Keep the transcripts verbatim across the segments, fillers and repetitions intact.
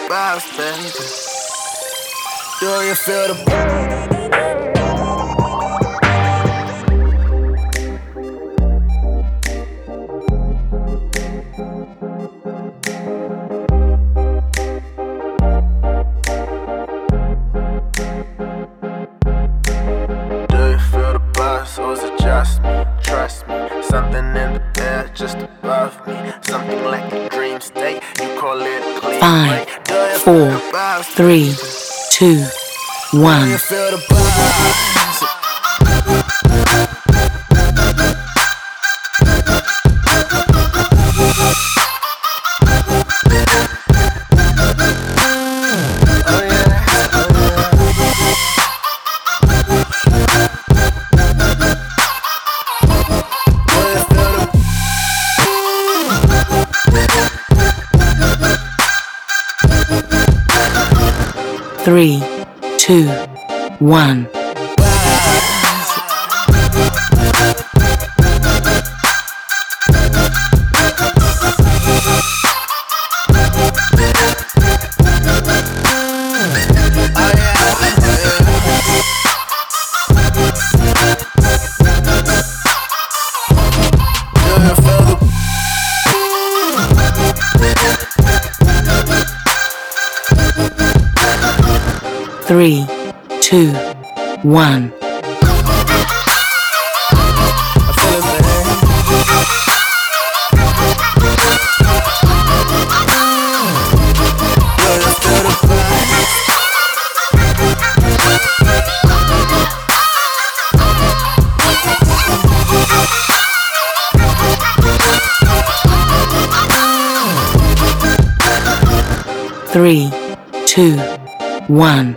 vibes, baby? Do you feel the just me, trust me, something in the air just above me, something like a dream state, you call it a clean. Five, four, three, two, one. Do you feel the vibes? Three, two, one. Three, two, one. Three, two, one.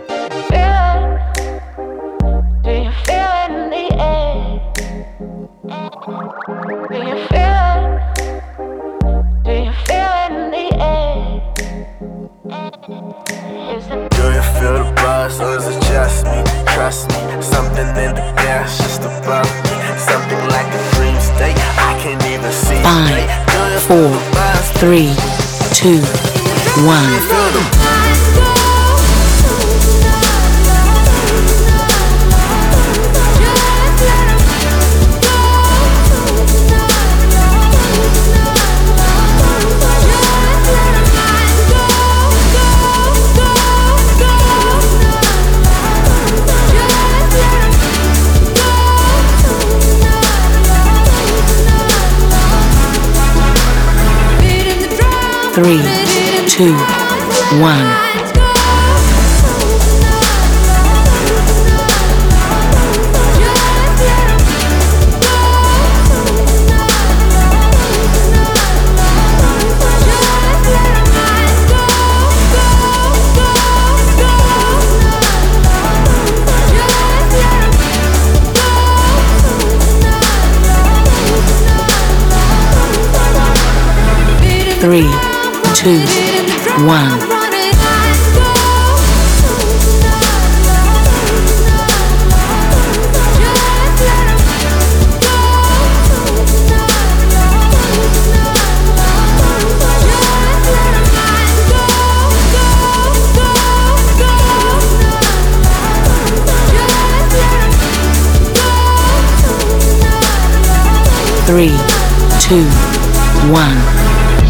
Trust me, something in the air just above me, something like a dream state, I can't even see. Five, four, three, two, one. Three, two, one. Three, two, one. Three, two, one.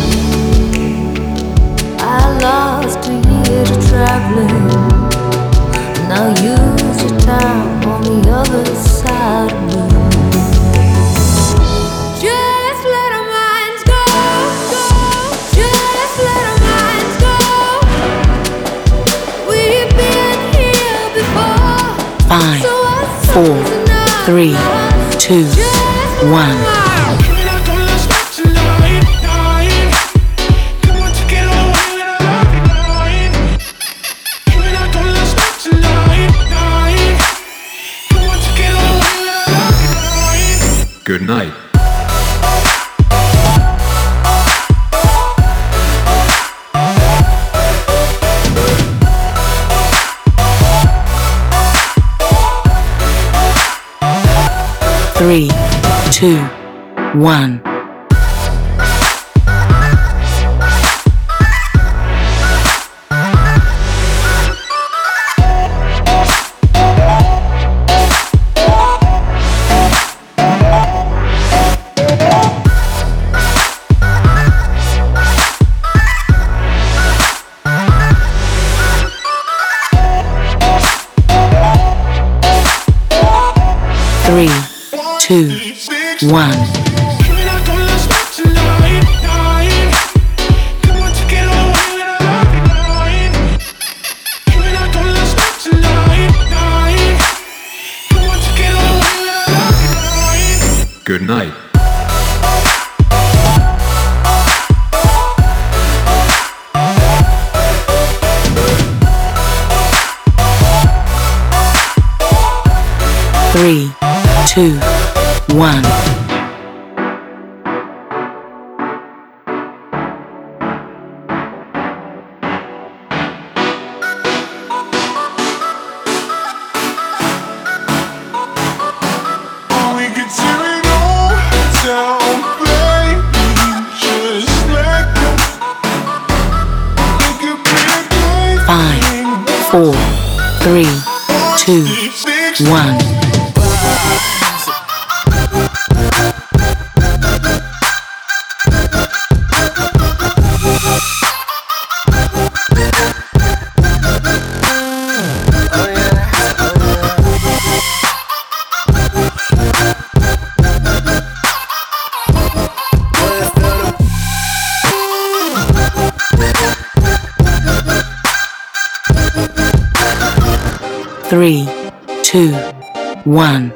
Lost a year to traveling. Now use your time on the other side of me. Just let our minds go, go. Just let our minds go. We've been here before. Five, four, three, two, one. Good night. Three, two, one. two, one. Good night. Three, two, one. Five, four, three, two, one. Three, two, one.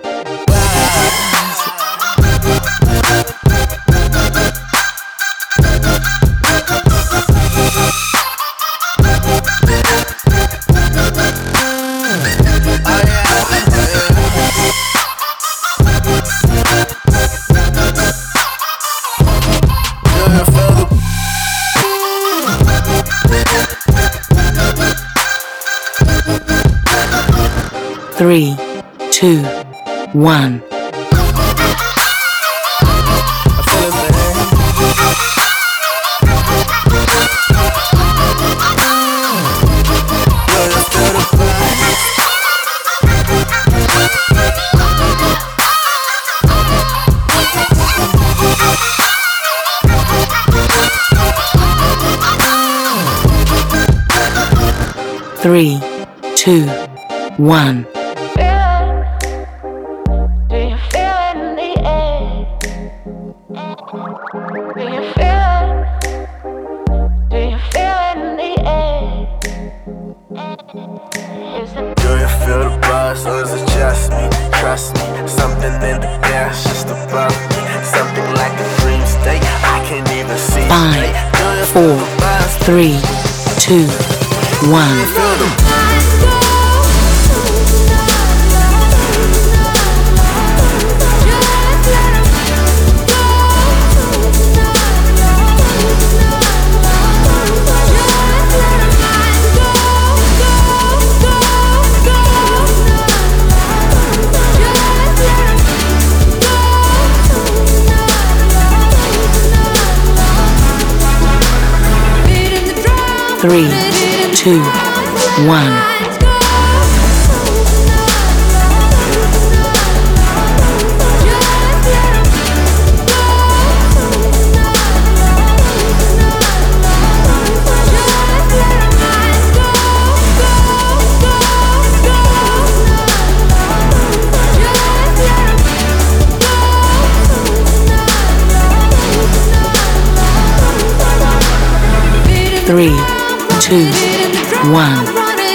Three, two, one. Three, two, one. Five, four, three, two, one. Three, two, one. Three, two, one.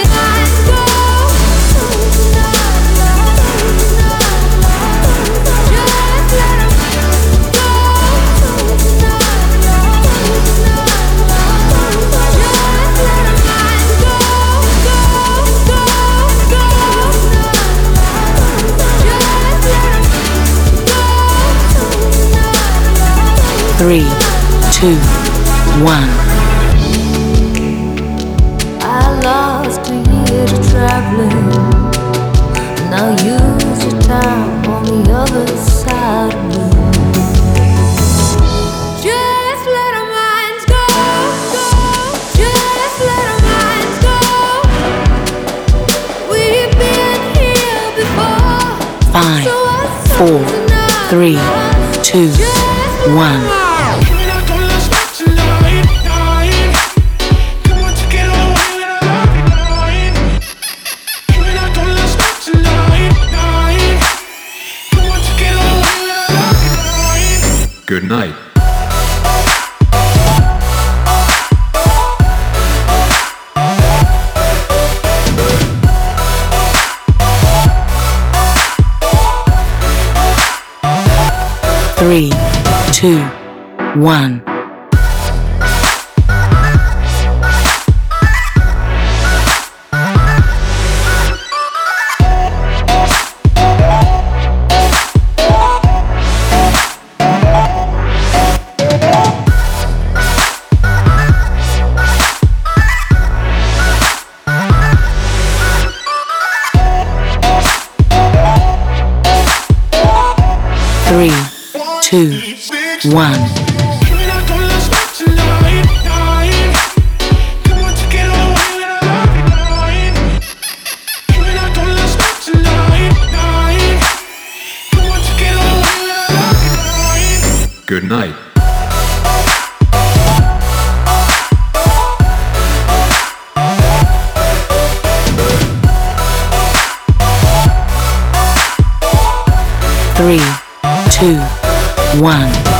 Three, two, one. Lost a year to traveling. Now use your time on the other side of me. Just let our minds go, go. Just let our minds go. We've been here before. Five, four, three, two, one. Get away. three, two, one. Three, two, one. Good night. Three, two, one.